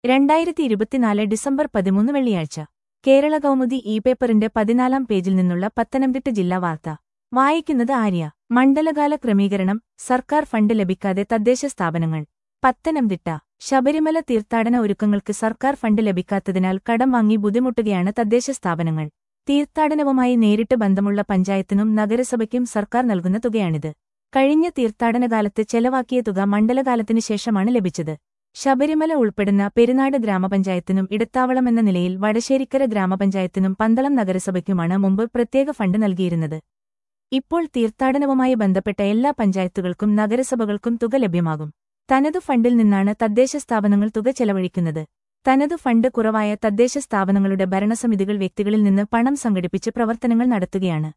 2024 December 13 വെള്ളിയാഴ്ച കേരള കൗമുദി പേപ്പറിന്റെ 14-ാം പേജിൽ നിന്നുള്ള പത്തനംതിട്ട ജില്ലാ വാർത്ത വായിക്കുന്നത് ആര്യ. മണ്ഡലകാല ക്രമീകരണം, സർക്കാർ ഫണ്ട് ലഭിക്കാതെ തദ്ദേശ സ്ഥാപനങ്ങൾ. പത്തനംതിട്ട ശബരിമല തീർത്ഥാടന ഒരുക്കങ്ങൾക്ക് സർക്കാർ ഫണ്ട് ലഭിക്കാത്തതിനാൽ കടം വാങ്ങി ബുദ്ധിമുട്ടുകയാണ് തദ്ദേശ സ്ഥാപനങ്ങൾ. തീർത്ഥാടനവുമായി നേരിട്ട് ബന്ധമുള്ള പഞ്ചായത്തിനും നഗരസഭയ്ക്കും സർക്കാർ നൽകുന്ന തുകയാണിത്. കഴിഞ്ഞ തീർത്ഥാടനകാലത്ത് ചെലവാക്കിയ തുക മണ്ഡലകാലത്തിനു ശേഷമാണ് ലഭിച്ചത്. ശബരിമല ഉൾപ്പെടുന്ന പെരുനാട് ഗ്രാമപഞ്ചായത്തിനും ഇടത്താവളമെന്ന നിലയിൽ വടശ്ശേരിക്കര ഗ്രാമപഞ്ചായത്തിനും പന്തളം നഗരസഭയ്ക്കുമാണ് മുമ്പ് പ്രത്യേക ഫണ്ട് നൽകിയിരുന്നത്. ഇപ്പോൾ തീർത്ഥാടനവുമായി ബന്ധപ്പെട്ട എല്ലാ പഞ്ചായത്തുകൾക്കും നഗരസഭകൾക്കും തുക ലഭ്യമാകും. തനതു ഫണ്ടിൽ നിന്നാണ് തദ്ദേശ സ്ഥാപനങ്ങൾ തുക ചെലവഴിക്കുന്നത്. തനതു ഫണ്ട് കുറവായ തദ്ദേശ സ്ഥാപനങ്ങളുടെ ഭരണസമിതികൾ വ്യക്തികളിൽ നിന്ന് പണം സംഘടിപ്പിച്ച് പ്രവർത്തനങ്ങൾ നടത്തുകയാണ്.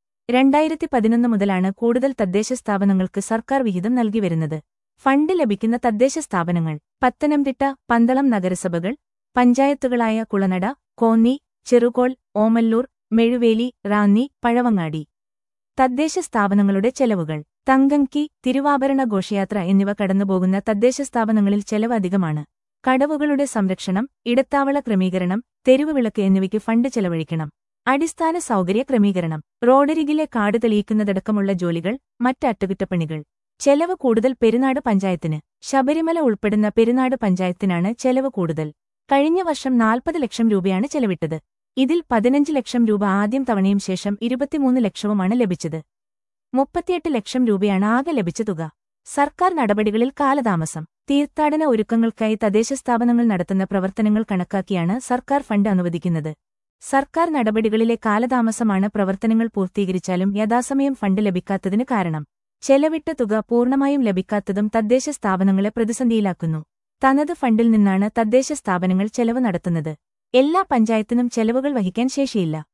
2011 മുതലാണ് കൂടുതൽ തദ്ദേശ സ്ഥാപനങ്ങൾക്ക് സർക്കാർ വിഹിതം നൽകിവരുന്നത്. ഫണ്ട് ലഭിക്കുന്ന തദ്ദേശ സ്ഥാപനങ്ങൾ: പത്തനംതിട്ട, പന്തളം നഗരസഭകൾ, പഞ്ചായത്തുകളായ കുളനട, കോന്നി, ചെറുകോൾ, ഓമല്ലൂർ, മെഴുവേലി, റാന്നി, പഴവങ്ങാടി. തദ്ദേശ സ്ഥാപനങ്ങളുടെ ചെലവുകൾ: തങ്കങ്കി, തിരുവാഭരണ ഘോഷയാത്ര എന്നിവ കടന്നുപോകുന്ന തദ്ദേശ സ്ഥാപനങ്ങളിൽ ചെലവ് അധികമാണ്. കടവുകളുടെ സംരക്ഷണം, ഇടത്താവള ക്രമീകരണം, തെരുവ് വിളക്ക് എന്നിവയ്ക്ക് ഫണ്ട് ചെലവഴിക്കണം. അടിസ്ഥാന സൗകര്യ ക്രമീകരണം, റോഡരികിലെ കാട് തെളിയിക്കുന്നതടക്കമുള്ള ജോലികൾ, മറ്റ് അറ്റകുറ്റപ്പണികൾ. ചെലവ് കൂടുതൽ പെരുനാട് പഞ്ചായത്തിന്. ശബരിമല ഉൾപ്പെടുന്ന പെരുനാട് പഞ്ചായത്തിനാണ് ചെലവ് കൂടുതൽ. കഴിഞ്ഞ വർഷം 40 ലക്ഷം രൂപയാണ് ചെലവിട്ടത്. ഇതിൽ 15 ലക്ഷം രൂപ ആദ്യം തവണയും ശേഷം 23 ലക്ഷവുമാണ് ലഭിച്ചത്. 38 ലക്ഷം രൂപയാണ് ആകെ ലഭിച്ച തുക. സർക്കാർ നടപടികളിൽ കാലതാമസം. തീർത്ഥാടന ഒരുക്കങ്ങൾക്കായി തദ്ദേശ സ്ഥാപനങ്ങൾ നടത്തുന്ന പ്രവർത്തനങ്ങൾ കണക്കാക്കിയാണ് സർക്കാർ ഫണ്ട് അനുവദിക്കുന്നത്. സർക്കാർ നടപടികളിലെ കാലതാമസമാണ് പ്രവർത്തനങ്ങൾ പൂർത്തീകരിച്ചാലും യഥാസമയം ഫണ്ട് ലഭിക്കാത്തതിന് കാരണം. ചെലവിട്ട തുക പൂർണ്ണമായും ലഭിക്കാത്തതും തദ്ദേശ സ്ഥാപനങ്ങളെ പ്രതിസന്ധിയിലാക്കുന്നു. തനത് ഫണ്ടിൽ നിന്നാണ് തദ്ദേശ സ്ഥാപനങ്ങൾ ചെലവ് നടത്തുന്നത്. എല്ലാ പഞ്ചായത്തിനും ചെലവുകൾ വഹിക്കാൻ ശേഷിയില്ല.